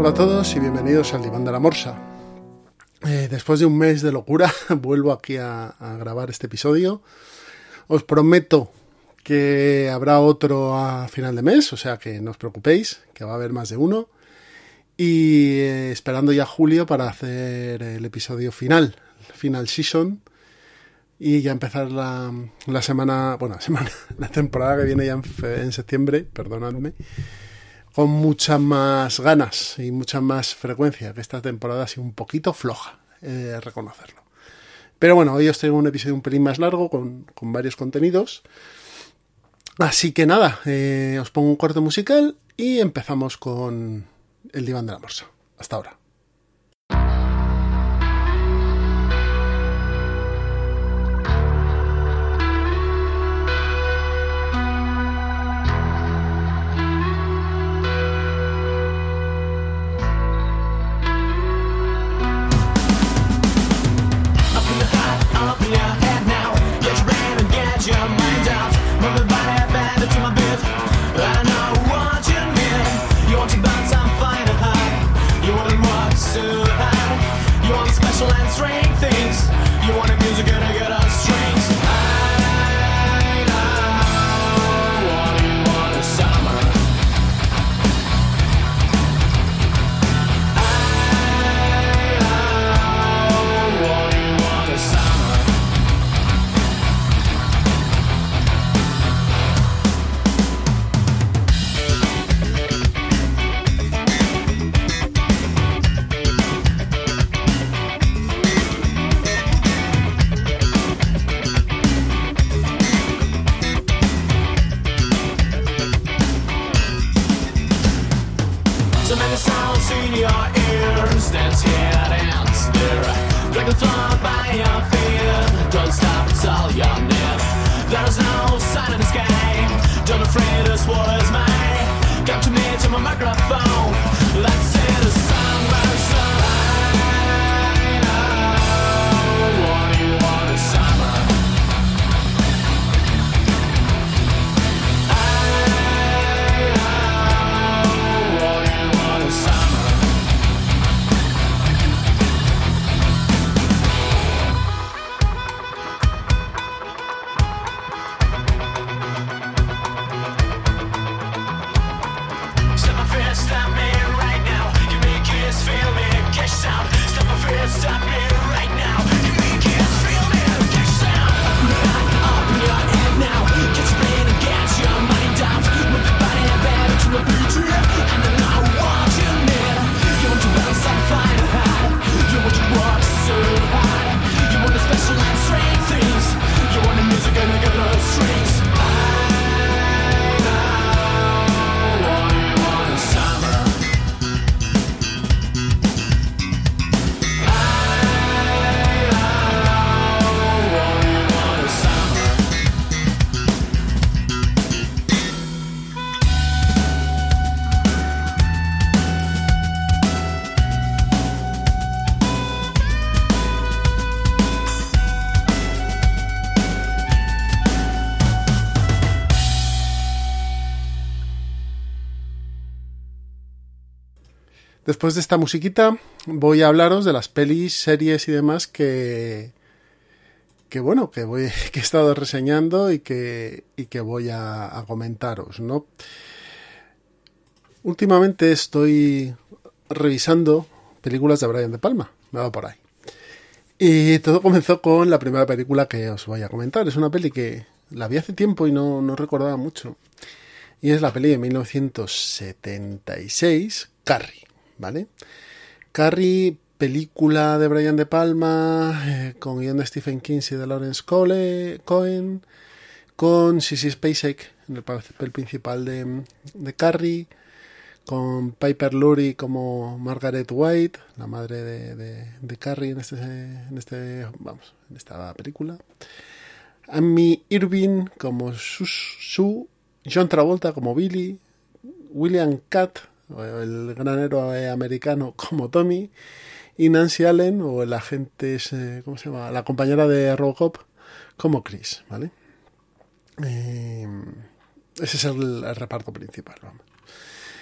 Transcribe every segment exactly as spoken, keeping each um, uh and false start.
Hola a todos y bienvenidos al Diván de la Morsa. Eh, después de un mes de locura vuelvo aquí a, a grabar este episodio. Os prometo que habrá otro a final de mes, o sea que no os preocupéis, que va a haber más de uno. Y eh, esperando ya julio para hacer el episodio final, final season. Y ya empezar la, la semana, bueno, la semana, la temporada que viene ya en, en septiembre, perdonadme, con muchas más ganas y mucha más frecuencia, que esta temporada ha sido un poquito floja, he de reconocerlo. Pero bueno, hoy os traigo un episodio un pelín más largo, con, con varios contenidos. Así que nada, eh, os pongo un corte musical y empezamos con el Diván de la Morsa. Hasta ahora. Después de esta musiquita voy a hablaros de las pelis, series y demás que, que bueno, que voy, que he estado reseñando y que, y que voy a, a comentaros, ¿no? Últimamente estoy revisando películas de Brian De Palma, me va por ahí. Y todo comenzó con la primera película que os voy a comentar. Es una peli que la vi hace tiempo y no, no recordaba mucho. Y es la peli de mil novecientos setenta y seis, Carrie. ¿Vale? Carrie, película de Brian De Palma, eh, con guion de Stephen King y de Lawrence Cole, Cohen, con Sissy Spacek en el papel principal de, de Carrie, con Piper Laurie como Margaret White, la madre de, de, de Carrie en este, en este, vamos, en esta película, Amy Irving como Sue, John Travolta como Billy, William Katt, el gran héroe americano, como Tommy, y Nancy Allen, o el agente, ¿cómo se llama? La compañera de Robocop, como Chris, ¿vale? Eh, ese es el, el reparto principal, vamos.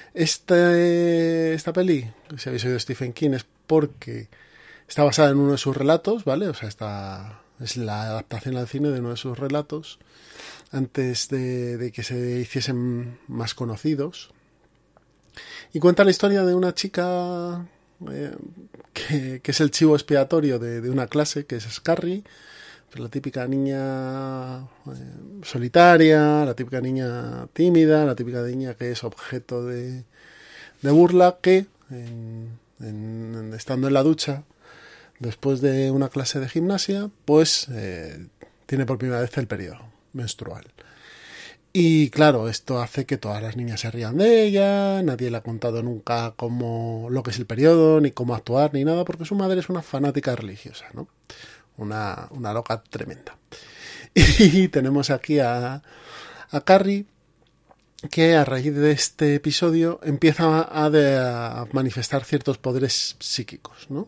Este, esta peli, si habéis oído Stephen King, es porque está basada en uno de sus relatos, ¿vale? O sea, esta es la adaptación al cine de uno de sus relatos antes de, de que se hiciesen más conocidos. Y cuenta la historia de una chica eh, que, que es el chivo expiatorio de, de una clase, que es Carrie, la típica niña eh, solitaria, la típica niña tímida, la típica niña que es objeto de, de burla, que en, en, en, estando en la ducha después de una clase de gimnasia, pues eh, tiene por primera vez el periodo menstrual. Y claro, esto hace que todas las niñas se rían de ella, nadie le ha contado nunca cómo, lo que es el periodo, ni cómo actuar, ni nada, porque su madre es una fanática religiosa, ¿no? Una, una loca tremenda. Y tenemos aquí a, a Carrie, que a raíz de este episodio empieza a, de, a manifestar ciertos poderes psíquicos, ¿no?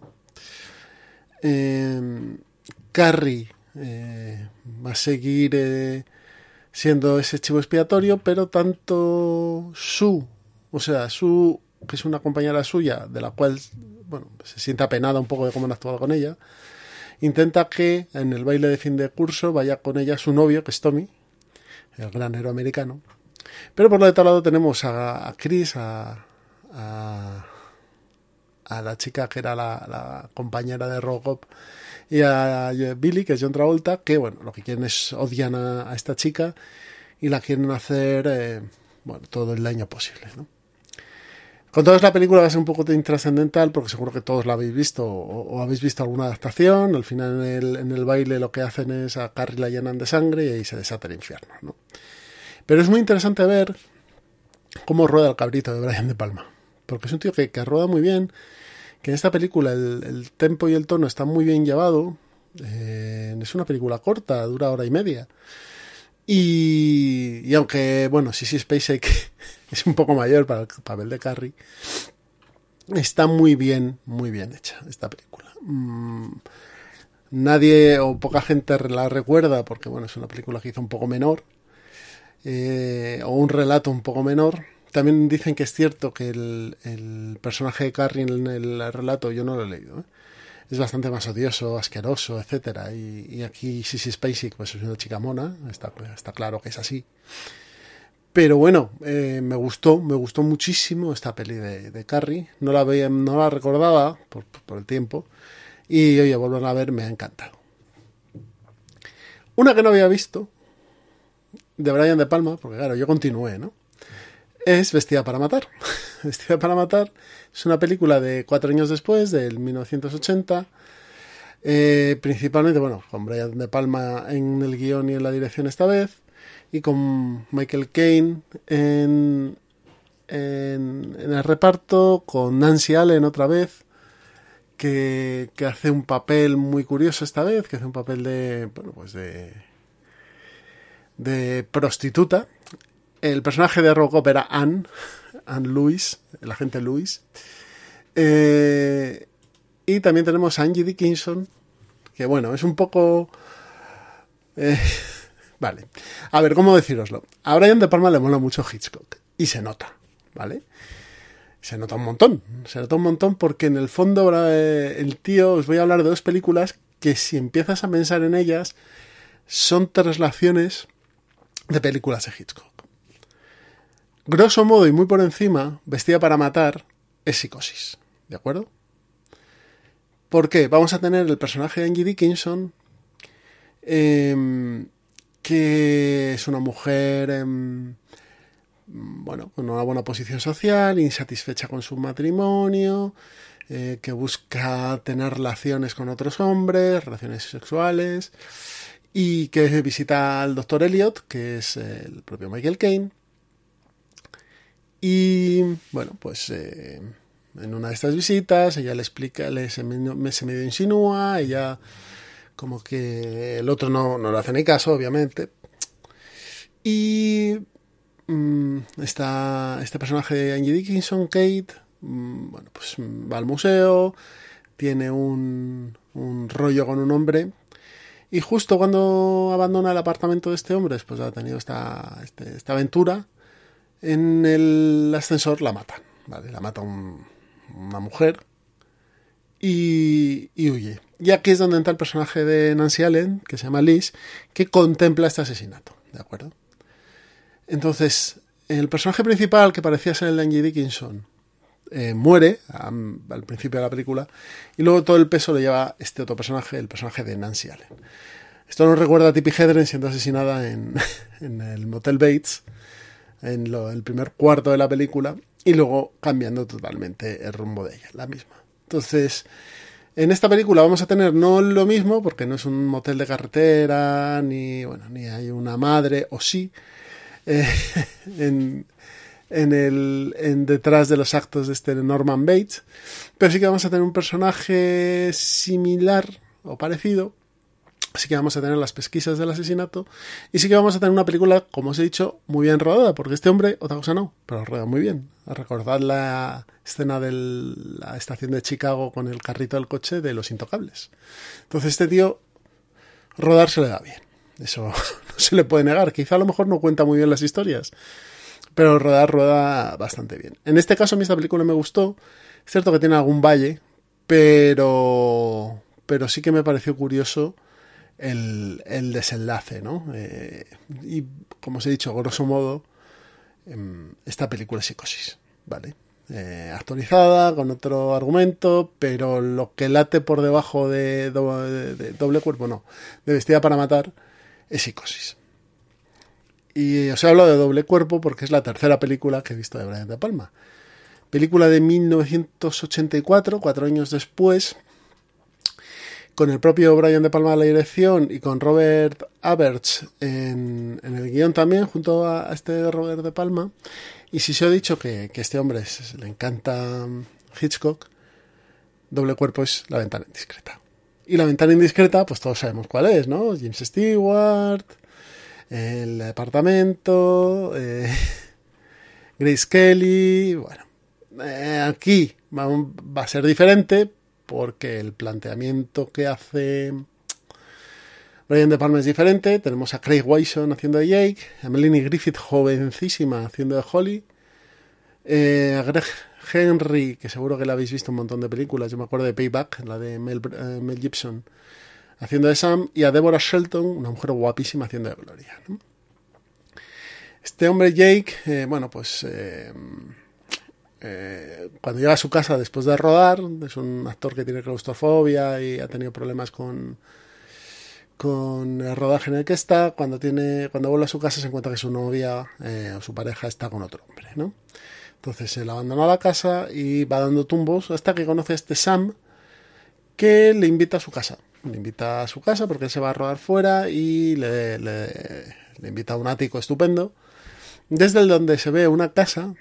Eh, Carrie eh, va a seguir eh, siendo ese chivo expiatorio, pero tanto su, o sea, su, que es una compañera suya, de la cual, bueno, se siente apenada un poco de cómo han actuado con ella, intenta que en el baile de fin de curso vaya con ella su novio, que es Tommy, el gran héroe americano. Pero por el otro lado tenemos a, a Chris, a, a, a la chica que era la, la compañera de Robocop, y a Billy, que es John Travolta, que bueno, lo que quieren es odian a, a esta chica y la quieren hacer eh, bueno, todo el daño posible, ¿no? Con todos la película va a ser un poco intrascendental porque seguro que todos la habéis visto o, o habéis visto alguna adaptación. Al final en el, en el baile lo que hacen es a Carrie la llenan de sangre y ahí se desata el infierno, ¿no? Pero es muy interesante ver cómo rueda el cabrito de Brian De Palma, porque es un tío que, que rueda muy bien, que en esta película el, el tempo y el tono están muy bien llevado. Eh, es una película corta, dura hora y media. Y, y aunque, bueno, Sissy Spacek es un poco mayor para el papel de Carrie, está muy bien, muy bien hecha esta película. Mm, nadie o poca gente la recuerda porque, bueno, es una película que hizo un poco menor, eh, o un relato un poco menor. También dicen que es cierto que el, el personaje de Carrie en el, el relato, yo no lo he leído, ¿eh? Es bastante más odioso, asqueroso, etcétera. Y, y aquí Sissy Spacek pues es una chica mona, está, está claro que es así. Pero bueno, eh, me gustó, me gustó muchísimo esta peli de, de Carrie. No la veía, no la recordaba por, por el tiempo. Y oye, volverla a ver, me ha encantado. Una que no había visto, de Brian De Palma, porque claro, yo continué, ¿no? Es Vestida para matar. Vestida para matar es una película de cuatro años después, del mil novecientos ochenta. Eh, principalmente, bueno, con Brian De Palma en el guión y en la dirección esta vez. Y con Michael Caine en, en, en el reparto, con Nancy Allen otra vez, que, que hace un papel muy curioso esta vez, que hace un papel de, bueno, pues de, de prostituta. El personaje de Robocop era Anne, Anne Lewis, el agente Lewis. Eh, y también tenemos a Angie Dickinson, que bueno, es un poco... Eh, vale, a ver, ¿cómo decíroslo? A Brian De Palma le mola mucho Hitchcock, y se nota, ¿vale? Se nota un montón, se nota un montón porque en el fondo eh, el tío, os voy a hablar de dos películas que si empiezas a pensar en ellas, son traslaciones de películas de Hitchcock. Grosso modo y muy por encima, Vestida para matar es Psicosis, ¿de acuerdo? ¿Por qué? Vamos a tener el personaje de Angie Dickinson, eh, que es una mujer, eh, bueno, con una buena posición social, insatisfecha con su matrimonio, eh, que busca tener relaciones con otros hombres, relaciones sexuales, y que visita al doctor Elliot, que es el propio Michael Caine. Y bueno, pues eh, en una de estas visitas ella le explica, le, se, me, se medio insinúa, ella como que el otro no, no le hace ni caso, obviamente. Y mmm, está este personaje de Angie Dickinson, Kate, mmm, bueno, pues va al museo, tiene un, un rollo con un hombre. Y justo cuando abandona el apartamento de este hombre, después de haber tenido esta, este, esta aventura, En el ascensor la matan, ¿vale? La mata un, una mujer y, y huye. Y aquí es donde entra el personaje de Nancy Allen, que se llama Liz, que contempla este asesinato, ¿de acuerdo? Entonces, el personaje principal, que parecía ser el de Angie Dickinson, eh, muere um, al principio de la película, y luego todo el peso lo lleva este otro personaje, el personaje de Nancy Allen. Esto nos recuerda a Tippi Hedren siendo asesinada en, en el Motel Bates, en lo, el primer cuarto de la película, y luego cambiando totalmente el rumbo de ella, la misma. Entonces, en esta película vamos a tener no lo mismo, porque no es un motel de carretera, ni bueno, ni hay una madre, o sí, eh, en, en el en detrás de los actos de este Norman Bates, pero sí que vamos a tener un personaje similar o parecido. Así que vamos a tener las pesquisas del asesinato y sí que vamos a tener una película, como os he dicho, muy bien rodada, porque este hombre, otra cosa no, pero rueda muy bien. Recordad la escena de la estación de Chicago con el carrito del coche de Los Intocables. Entonces este tío, rodar se le da bien. Eso no se le puede negar. Quizá a lo mejor no cuenta muy bien las historias, pero rodar rueda bastante bien. En este caso a mí esta película me gustó. Es cierto que tiene algún valle, pero, pero sí que me pareció curioso El, el desenlace, ¿no? Eh, y como os he dicho, grosso modo, eh, esta película es Psicosis, ¿vale? Eh, actualizada, con otro argumento, pero lo que late por debajo de, do, de, de Doble Cuerpo, no, de Vestida para Matar, es Psicosis. Y os he hablado de Doble Cuerpo porque es la tercera película que he visto de Brian De Palma. Película de mil novecientos ochenta y cuatro, cuatro años después, con el propio Brian De Palma a la dirección y con Robert Aberts en, en el guión también, junto a, a este Robert De Palma. Y si se ha dicho que, que este hombre es, le encanta Hitchcock, Doble Cuerpo es La Ventana Indiscreta. Y La Ventana Indiscreta, pues todos sabemos cuál es, ¿no? James Stewart, El Departamento, eh, Grace Kelly. Bueno, eh, aquí va, va a ser diferente, porque el planteamiento que hace Brian De Palma es diferente. Tenemos a Craig Wyson haciendo de Jake, a Melanie Griffith jovencísima haciendo de Holly, eh, a Greg Henry, que seguro que la habéis visto en un montón de películas, yo me acuerdo de Payback, la de Mel, eh, Mel Gibson, haciendo de Sam, y a Deborah Shelton, una mujer guapísima, haciendo de Gloria, ¿no? Este hombre Jake, eh, bueno, pues Eh, Eh, cuando llega a su casa después de rodar, es un actor que tiene claustrofobia y ha tenido problemas con, con el rodaje en el que está. Cuando tiene cuando vuelve a su casa se encuentra que su novia eh, o su pareja está con otro hombre, ¿no? Entonces él abandona la casa y va dando tumbos hasta que conoce a este Sam, que le invita a su casa. Le invita a su casa porque él se va a rodar fuera y le, le, le invita a un ático estupendo, desde el donde se ve una casa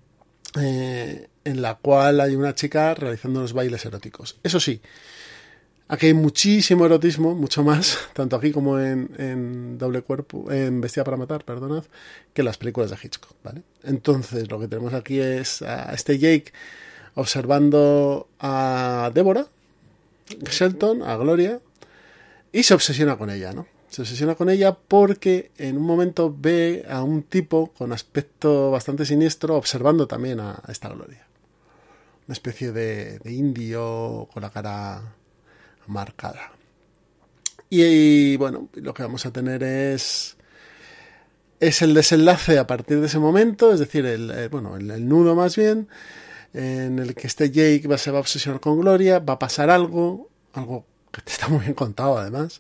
Eh, en la cual hay una chica realizando unos bailes eróticos. Eso sí, aquí hay muchísimo erotismo, mucho más, tanto aquí como en, en Doble Cuerpo, en Vestida para Matar, perdonad, que en las películas de Hitchcock, ¿vale? Entonces lo que tenemos aquí es a este Jake observando a Deborah Shelton, a Gloria, y se obsesiona con ella, ¿no? Se obsesiona con ella porque en un momento ve a un tipo con aspecto bastante siniestro observando también a esta Gloria. Una especie de, de indio con la cara marcada. Y, y bueno, lo que vamos a tener es es el desenlace a partir de ese momento, es decir, el, el, bueno, el, el nudo más bien, en el que este Jake va, se va a obsesionar con Gloria, va a pasar algo, algo que está muy bien contado además.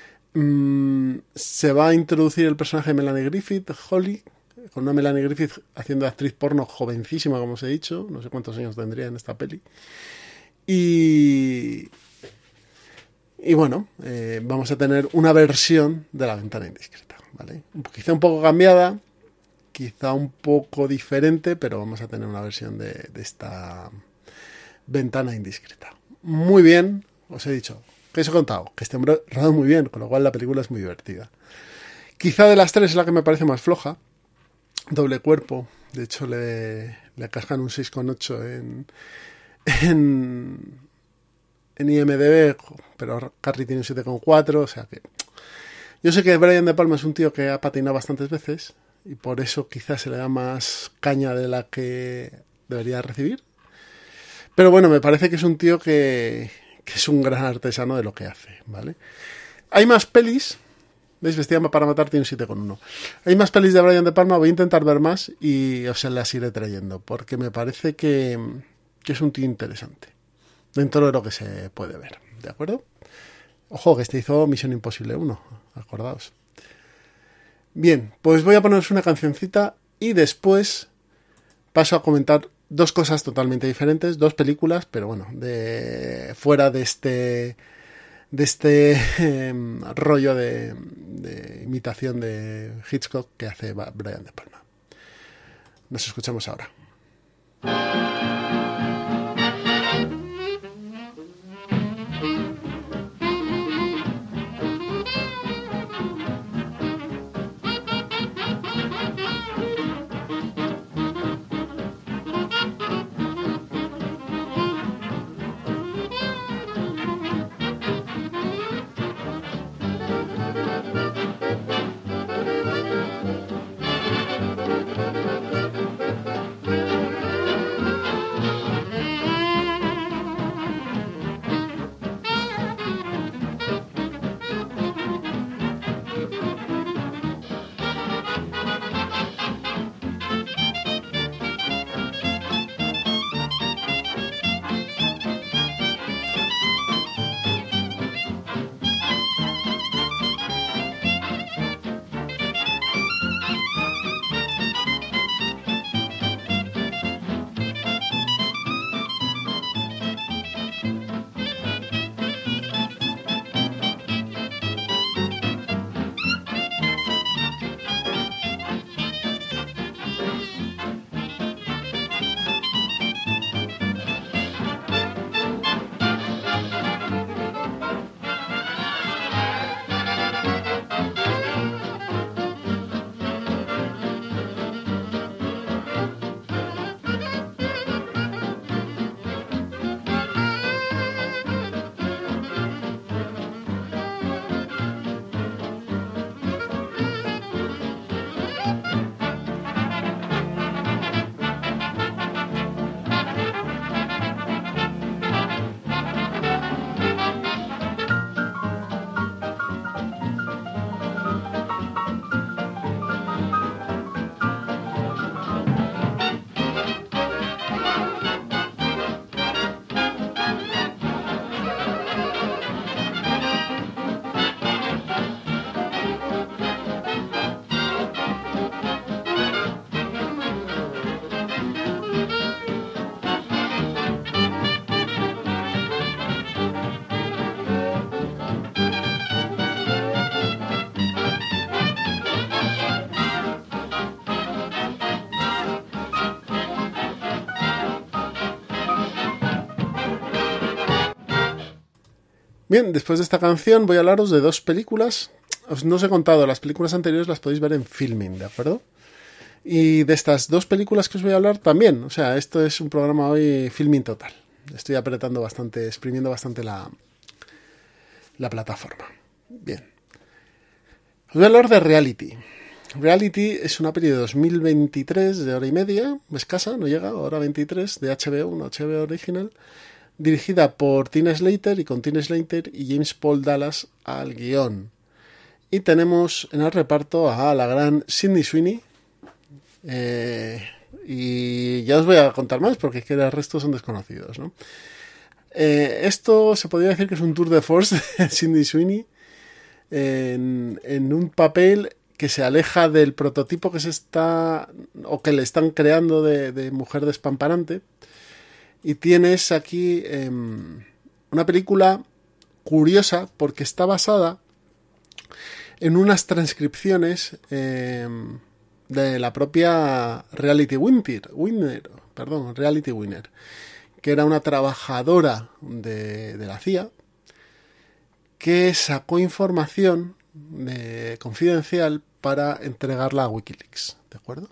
Mm, se va a introducir el personaje de Melanie Griffith, Holly, con una Melanie Griffith haciendo actriz porno jovencísima, como os he dicho, no sé cuántos años tendría en esta peli. Y, y bueno, eh, vamos a tener una versión de La Ventana Indiscreta, ¿vale? Quizá un poco cambiada, quizá un poco diferente, pero vamos a tener una versión de, de esta Ventana Indiscreta. Muy bien, os he dicho. ¿Qué os he contado? Que este hombre roda muy bien, con lo cual la película es muy divertida. Quizá de las tres es la que me parece más floja. Doble Cuerpo. De hecho, le, le cascan un seis coma ocho en, en, en I M D B, pero Carrie tiene un siete coma cuatro, o sea que... Yo sé que Brian De Palma es un tío que ha patinado bastantes veces y por eso quizás se le da más caña de la que debería recibir. Pero bueno, me parece que es un tío que, que es un gran artesano de lo que hace, ¿vale? Hay más pelis. ¿Veis? Vestida para matar tiene un siete coma uno. Hay más pelis de Brian De Palma, voy a intentar ver más y os las iré trayendo, porque me parece que, que es un tío interesante, dentro de lo que se puede ver, ¿de acuerdo? Ojo, que este hizo Misión Imposible uno, acordaos. Bien, pues voy a poneros una cancioncita y después paso a comentar dos cosas totalmente diferentes, dos películas, pero bueno, de fuera de este... de este eh, rollo de, de imitación de Hitchcock que hace Brian De Palma. Nos escuchamos ahora. Bien, después de esta canción voy a hablaros de dos películas. Os no os he contado, las películas anteriores las podéis ver en Filmin, ¿de acuerdo? Y de estas dos películas que os voy a hablar también. O sea, esto es un programa hoy Filmin total. Estoy apretando bastante, exprimiendo bastante la, la plataforma. Bien. Os voy a hablar de Reality. Reality es una peli de dos mil veintitrés, de hora y media, escasa, no llega, hora veintitrés, de H B O, una H B O original, dirigida por Tim Slater y con Tim Slater y James Paul Dallas al guión. Y tenemos en el reparto a la gran Sydney Sweeney. Eh, y ya os voy a contar más porque es que el resto son desconocidos, ¿no? Eh, esto se podría decir que es un tour de force de Sydney Sweeney en, en un papel que se aleja del prototipo que se está o que le están creando de, de mujer despamparante. Y tienes aquí eh, una película curiosa porque está basada en unas transcripciones eh, de la propia Reality Winner, Winner, perdón, Reality Winner, que era una trabajadora de, de la C I A que sacó información de, confidencial para entregarla a Wikileaks, ¿de acuerdo?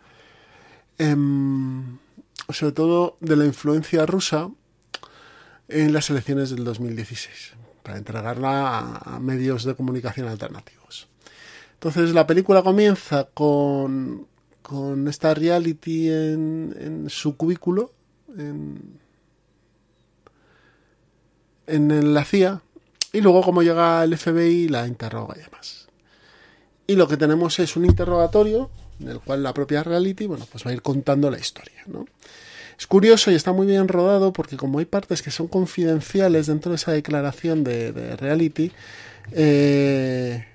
Eh, sobre todo de la influencia rusa en las elecciones del dos mil dieciséis, para entregarla a, a medios de comunicación alternativos. Entonces la película comienza con, con esta reality en, en su cubículo, en, en la C I A, y luego como llega el F B I la interroga y demás. Y lo que tenemos es un interrogatorio en el cual la propia reality, bueno, pues va a ir contando la historia, ¿no? Es curioso y está muy bien rodado porque como hay partes que son confidenciales dentro de esa declaración de, de reality, eh,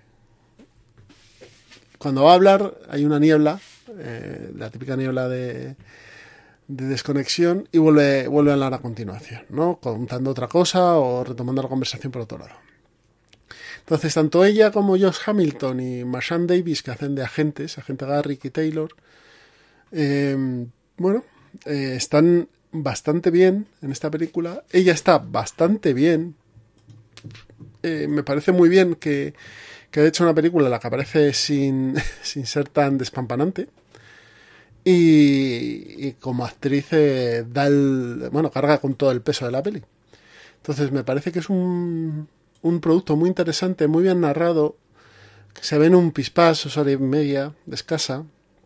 cuando va a hablar hay una niebla, eh, la típica niebla de, de desconexión, y vuelve, vuelve a hablar a continuación, ¿no? Contando otra cosa o retomando la conversación por otro lado. Entonces, tanto ella como Josh Hamilton y Marshawn Davis, que hacen de agentes, agente Garrick y Taylor, eh, bueno, eh, están bastante bien en esta película. Ella está bastante bien. Eh, me parece muy bien que, que haya hecho una película en la que aparece sin, sin ser tan despampanante. Y, y como actriz eh, da el, bueno, carga con todo el peso de la peli. Entonces, me parece que es un... un producto muy interesante, muy bien narrado, que se ve en un pispás, dos horas y media, de escasa.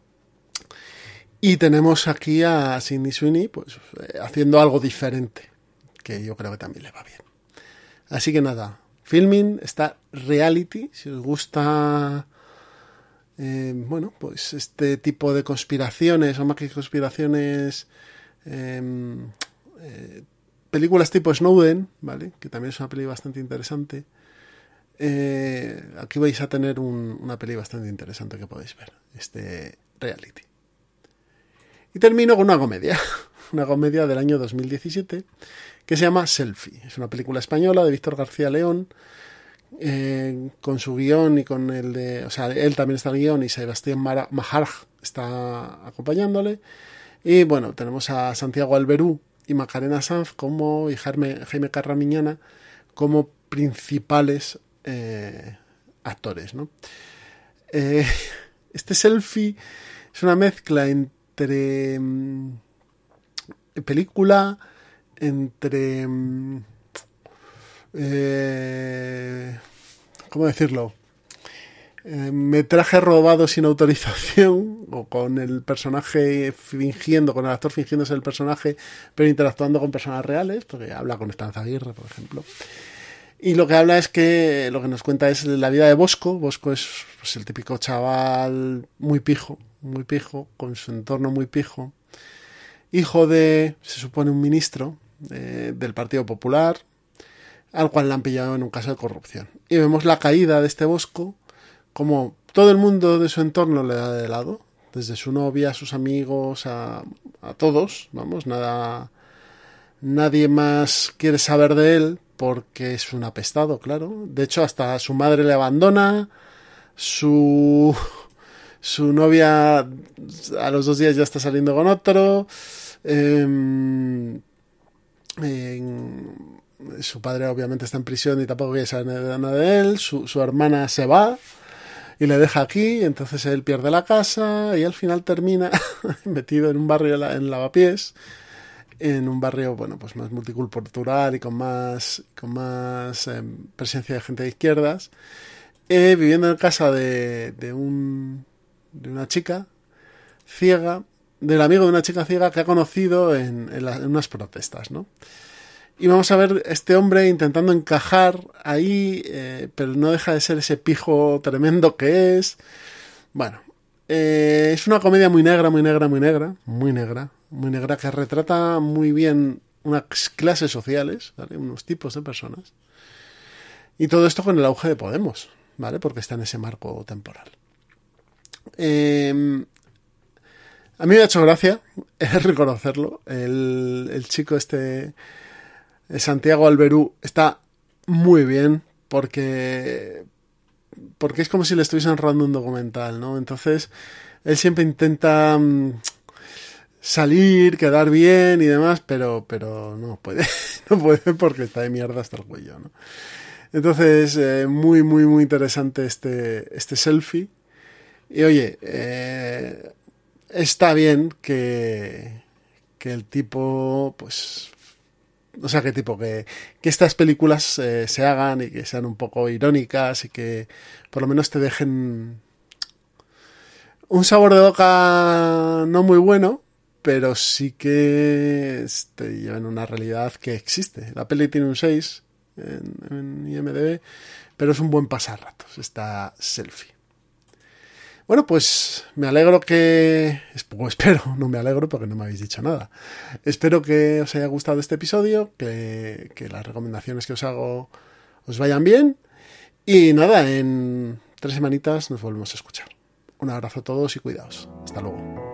Y tenemos aquí a Sydney Sweeney pues, eh, haciendo algo diferente, que yo creo que también le va bien. Así que nada, Filming está Reality, si os gusta, eh, bueno, pues este tipo de conspiraciones, o más que conspiraciones, eh, eh, películas tipo Snowden, ¿vale? Que también es una peli bastante interesante. Eh, aquí vais a tener un, una peli bastante interesante que podéis ver, este Reality. Y termino con una comedia, una comedia del año dos mil diecisiete que se llama Selfie. Es una película española de Víctor García León, eh, con su guión y con el de, o sea, él también está en el guión y Sebastián Maharaj está acompañándole. Y bueno, tenemos a Santiago Alberú y Macarena Sanz como, y Jaime, Jaime Carramiñana como principales eh, actores, ¿no? Eh, este Selfie es una mezcla entre mm, película, entre mm, eh, ¿cómo decirlo? Eh, metraje robado sin autorización, o con el personaje fingiendo, con el actor fingiéndose el personaje, pero interactuando con personas reales, porque habla con Estanza Aguirre, por ejemplo. Y lo que habla es que, lo que nos cuenta es la vida de Bosco. Bosco es pues, el típico chaval muy pijo, muy pijo, con su entorno muy pijo, hijo de, se supone, un ministro eh, del Partido Popular, al cual le han pillado en un caso de corrupción. Y vemos la caída de este Bosco, como todo el mundo de su entorno le da de lado, desde su novia, a sus amigos, a, a todos, vamos, nada, nadie más quiere saber de él porque es un apestado, claro. De hecho, hasta su madre le abandona, su, su novia a los dos días ya está saliendo con otro, eh, eh, su padre obviamente está en prisión y tampoco quiere saber nada de él, su, su hermana se va y le deja aquí, entonces él pierde la casa y al final termina metido en un barrio en Lavapiés, en un barrio, bueno, pues más multicultural y con más con más eh, presencia de gente de izquierdas, eh, viviendo en casa de, de un de una chica ciega, del amigo de una chica ciega que ha conocido en, en, la, en unas protestas, ¿no? Y vamos a ver este hombre intentando encajar ahí, eh, pero no deja de ser ese pijo tremendo que es. Bueno, eh, es una comedia muy negra, muy negra, muy negra, muy negra, muy negra, que retrata muy bien unas clases sociales, ¿vale? Unos tipos de personas. Y todo esto con el auge de Podemos, ¿vale? Porque está en ese marco temporal. Eh, a mí me ha hecho gracia, es reconocerlo, el, el chico este... Santiago Alberú está muy bien porque porque es como si le estuviesen rodando un documental, ¿no? Entonces él siempre intenta um, salir, quedar bien y demás, pero pero no puede, no puede porque está de mierda hasta el cuello, ¿no? Entonces eh, muy muy muy interesante este este Selfie. Y oye, eh, está bien que que el tipo pues o sea, que tipo, que, que estas películas eh, se hagan y que sean un poco irónicas y que por lo menos te dejen Un sabor de boca no muy bueno, pero sí que te llevan una realidad que existe. La peli tiene un seis en, en I M D B, pero es un buen pasarratos, esta Selfie. Bueno, pues me alegro que... O espero, no me alegro porque no me habéis dicho nada. Espero que os haya gustado este episodio, que, que las recomendaciones que os hago os vayan bien. Y nada, en tres semanitas nos volvemos a escuchar. Un abrazo a todos y cuidaos. Hasta luego.